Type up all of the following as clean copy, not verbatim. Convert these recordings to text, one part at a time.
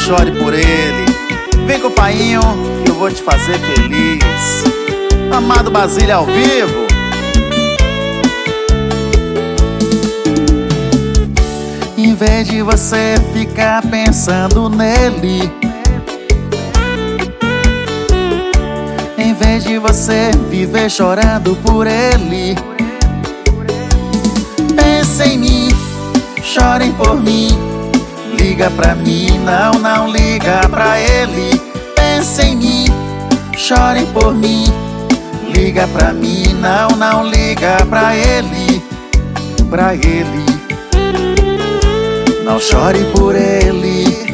chore por ele. Vem com o painho que eu vou te fazer feliz. Amado Basílio ao vivo. Em vez de você ficar pensando nele, em vez de você viver chorando por ele, pense em mim, chorem por mim. Liga pra mim, não liga pra ele. Pense em mim, chorem por mim. Liga pra mim, não liga pra ele. Pra ele, não chore por ele.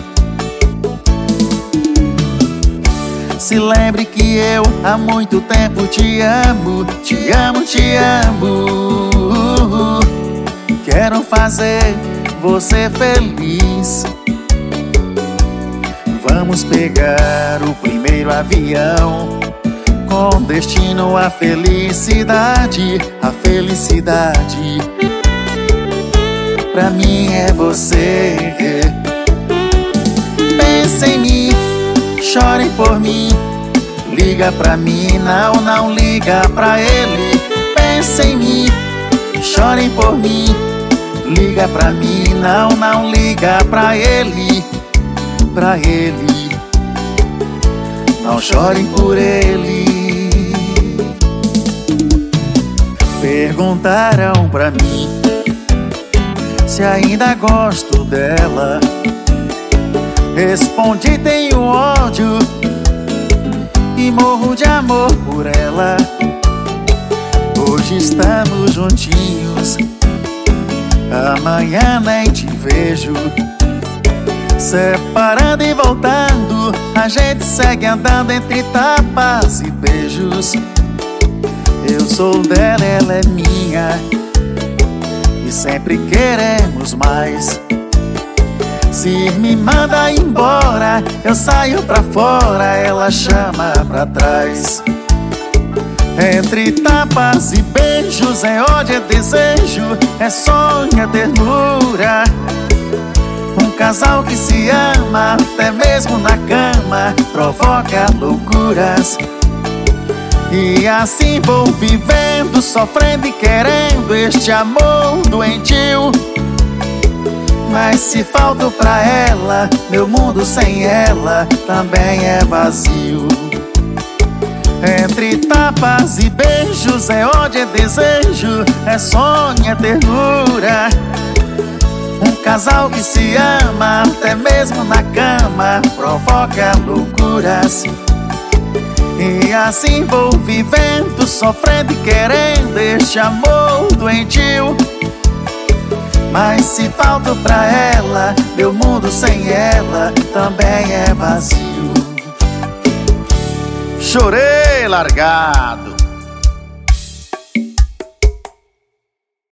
Se lembre que eu há muito tempo te amo, te amo, te amo. Quero fazer você feliz. Vamos pegar o primeiro avião com destino à felicidade, a felicidade. Pra mim é você. Pense em mim, chorem por mim. Liga pra mim, não liga pra ele. Pense em mim, chorem por mim. Liga pra mim, não liga pra ele. Pra ele, não chorem por ele. Perguntaram pra mim se ainda gosto dela. Respondi: tenho ódio e morro de amor por ela. Hoje estamos juntinhos, amanhã nem te vejo. Separando e voltando, a gente segue andando entre tapas e beijos. Eu sou dela, ela é minha, e sempre queremos mais. Se me manda embora, eu saio pra fora, ela chama pra trás. Entre tapas e beijos é ódio, é desejo, é sonho, é ternura. Um casal que se ama, até mesmo na cama, provoca loucuras. E assim vou vivendo, sofrendo e querendo este amor doentio. Mas se falto pra ela, meu mundo sem ela também é vazio. Entre tapas e beijos é ódio, é desejo, é sonho, é ternura. Um casal que se ama, até mesmo na cama, provoca loucuras. E assim vou vivendo, sofrendo e querendo este amor doentio. Mas se falto pra ela, meu mundo sem ela também é vazio. Chorei largado.